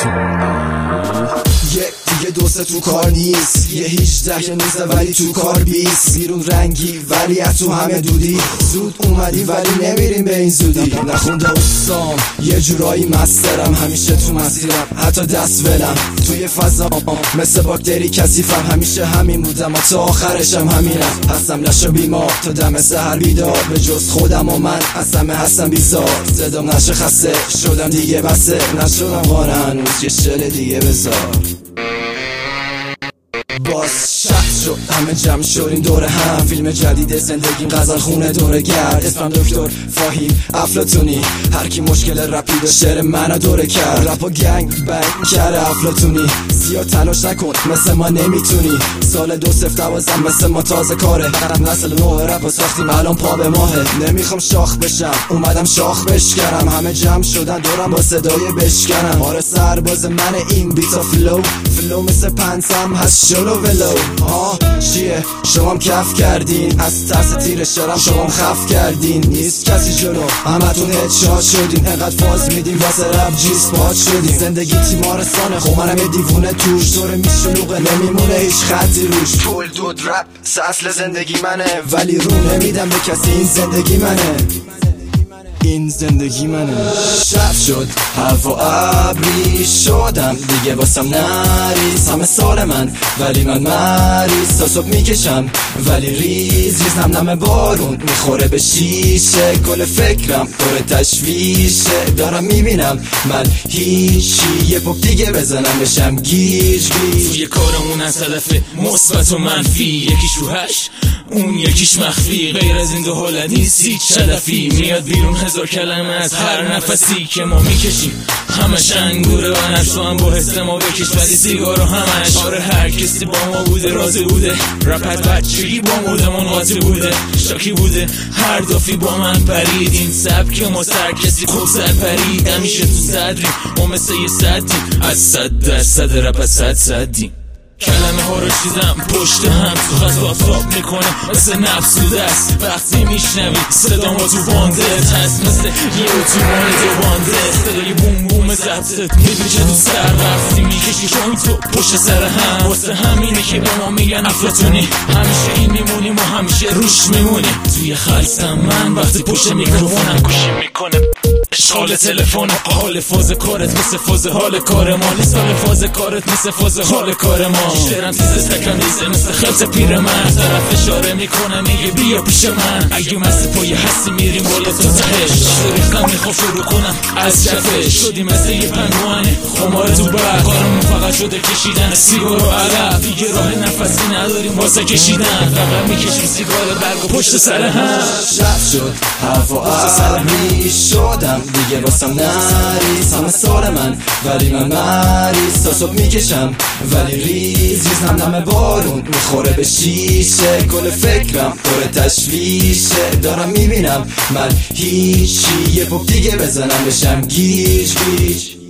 دیگه دوست تو کار نیست، یه 18 یا 19 ولی تو کار 20. بیرون رنگی ولی از تو همه دودی، زود اومدی ولی نمیریم به این زودی. نخونده استام یه جورایی مسترم، همیشه تو مسیرم حتی دست ولم توی فضا مثل باکتری کثیفم. همیشه همین بودم و تا آخرشم همینم، هستم لش و بیمار تا دم سحر بیدار. به جز خودم و من از همه هستم بیزار، صدام نشه خسته شدم دیگه بسه، نشدم قانه هنوز یه شل دیگه بذار. باز شخص شد همه جمع شدیم دور هم، فیلم جدید زندگیم غزل خونه دوره گرد. اسمم دکتر فاهیم افلاطونی، هر کی مشکل رپی به شعر منو دوره کرد. رپ و گنگ بنگ کرده افلاطونی، زیاد تلاش نکن مثل ما نمیتونی. سال 2012 مثل ما تازه کاره، نسل نوع رپ و ساختیم الان پا به ماهه. نمیخوام شاخ بشم اومدم شاخ بشکنم، همه جمع شدن دورم با صدای بشکنم. آره سرباز من این بیتا فلو مثل پنسم هست شلو ولو. چیه شمام کف کردین، از ترس تیر شرم شمام خف کردین. نیست کسی جلو همتون هدشات شدین، انقدر فاز میدین واسه رپ جی سپات شدین. زندگی تیمارستانه خب منم یه دیوونه توش، دور میشلوغه نمیمونه هیچ خطی روش. پول دود رپ اصل زندگی منه، ولی رو نمیدم به کسی این زندگی منه، این زندگی منه. شب شد هوا ابری شدم دیگه واسم نریز، همه سال من ولی من مریض. تا صبح میکشم ولی ریز نم بارون میخوره به شیشه. کل فکرم پر تشویشه، دارم میبینم من هیچی. یه پاپ دیگه بزنم بشم گیج توی کارمون از هدف مثبت و منفی، یکیش روحش اون یکیش مخفی. غیر از این دو حالت نیست هیچ هدفی، میاد بیرون هزار کلمه از هر نفسی که ما میکشیم. همش انگوره و نفسو هم با حس ما بکش، ولی سیگارو همش. آره هر کسی با ما بوده راضی بوده، رپت بچگی با مودمون قاطی بوده، شاکی بوده هر دافی با من پرید. این سبک ما سر کسی خوب سر پرید، همیشه تو صدریم ما مثل یه صدیم، از 100% رپ از 100%. کلمه ها رو چیزم پشت هم تو خط آفتاب میکنه مثل نفس تو دست. وقتی میشنوی صدا ما تو بانده هست مثل یه اتوبان دو بانده، صدای بوم بوم ضبطت میبیشه تو سر. وقتی میکشی شوین تو پشت سر هم، واسه همینه که به ما میگن افلاطونی. همیشه این میمونیم و همیشه روش میمونیم. توی خلصم من وقتی پشت میکروفونم گوشی میکنه اشغال تلفن. حال فاز کارت مثل فاز حال کار ما نیست، حال فاز کارت مثل فاز حال کار ما. شعرم تیز استکم ریزه مثل خلط پیر من، طرف اشاره میکنه میگه بیا پیش من. اگه مست پای هستی میریم بالا تا تهش، ریختم میخوام شروع کنم از کفش. شدی مثل یه پنگوانه خمار تو برق، کارمون فقط شده کشیدن سیگار و عرق. دیگه راه نفسی نداریم واسه کشیدن، فقط میکشیم سیگار برگ و پشت سر هم. شب شد هوا ابری شدم دیگه واسم نریز، همه سال من ولی من مریض. تا صبح میکشم ولی ریز نم بارون میخوره به شیشه. کل فکرم پر تشویشه، دارم میبینم من هیچی. یه پاپ دیگه بزنم بشم گیج.